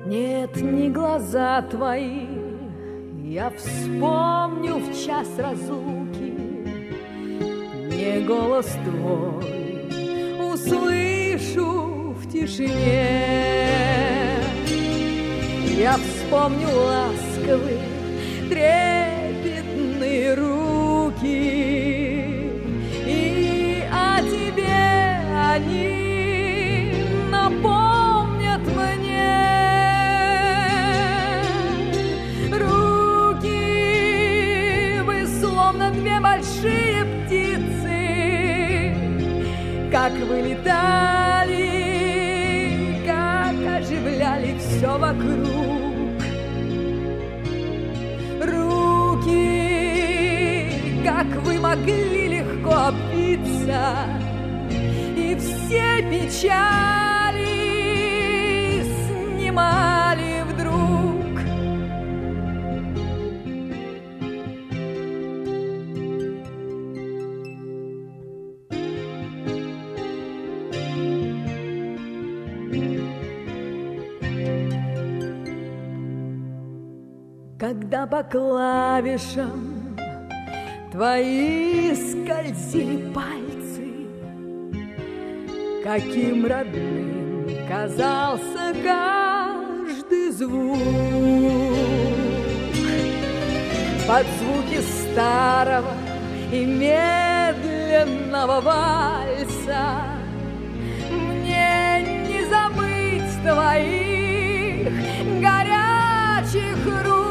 Нет, не глаза твои, я вспомню в час разлуки, не голос твой услышу в тишине. Я вспомню ласковые, трепетные руки, и о тебе они напомнят мне. Руки вы словно две большие птицы, как вы летали, как оживляли все вокруг. Как вы могли легко опиться и все печали снимали вдруг. Когда по клавишам твои скользили пальцы, каким родным казался каждый звук. Под звуки старого и медленного вальса мне не забыть твоих горячих рук.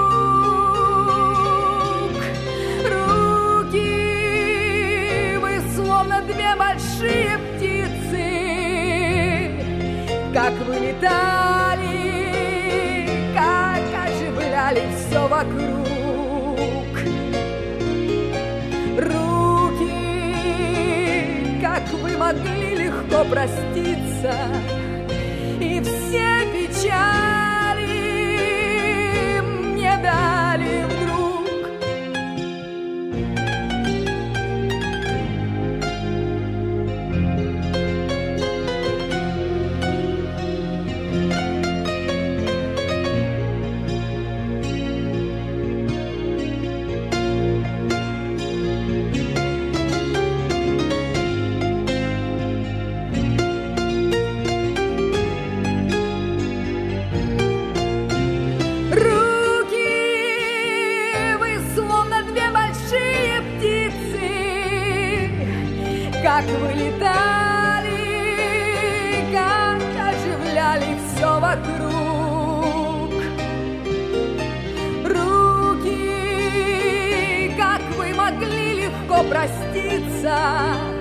Две большие птицы, как вы летали, как оживляли все вокруг. Руки, как вы могли легко проститься и все печали мне дали вдруг. Как вы летали, как оживляли все вокруг. Руки, как вы могли легко проститься